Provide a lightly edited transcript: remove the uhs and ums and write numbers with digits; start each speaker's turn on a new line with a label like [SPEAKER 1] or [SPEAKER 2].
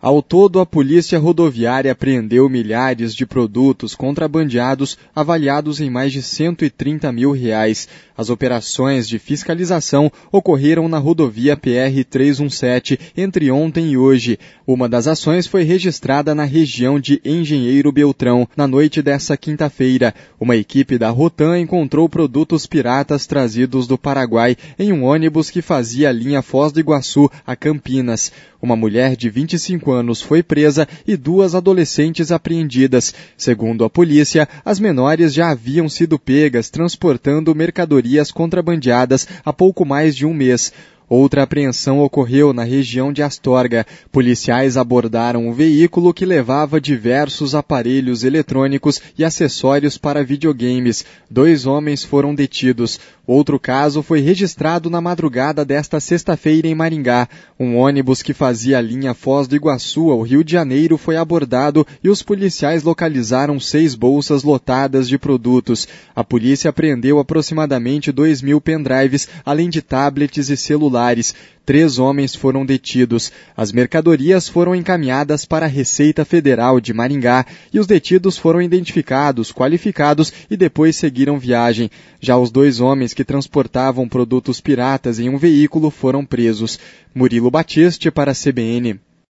[SPEAKER 1] Ao todo, a Polícia Rodoviária apreendeu milhares de produtos contrabandeados avaliados em mais de R$130 mil. As operações de fiscalização ocorreram na rodovia PR-317 entre ontem e hoje. Uma das ações foi registrada na região de Engenheiro Beltrão, na noite desta quinta-feira. Uma equipe da Rotan encontrou produtos piratas trazidos do Paraguai em um ônibus que fazia a linha Foz do Iguaçu a Campinas. Uma mulher de 25 anos foi presa e 2 adolescentes apreendidas. Segundo a polícia, as menores já haviam sido pegas transportando mercadorias contrabandeadas há pouco mais de um mês. Outra apreensão ocorreu na região de Astorga. Policiais abordaram um veículo que levava diversos aparelhos eletrônicos e acessórios para videogames. 2 homens foram detidos. Outro caso foi registrado na madrugada desta sexta-feira em Maringá. Um ônibus que fazia a linha Foz do Iguaçu ao Rio de Janeiro foi abordado e os policiais localizaram 6 bolsas lotadas de produtos. A polícia apreendeu aproximadamente 2.000 pendrives, além de tablets e celulares. 3 homens foram detidos. As mercadorias foram encaminhadas para a Receita Federal de Maringá e os detidos foram identificados, qualificados e depois seguiram viagem. Já os 2 homens que transportavam produtos piratas em um veículo foram presos. Murilo Batiste para a CBN.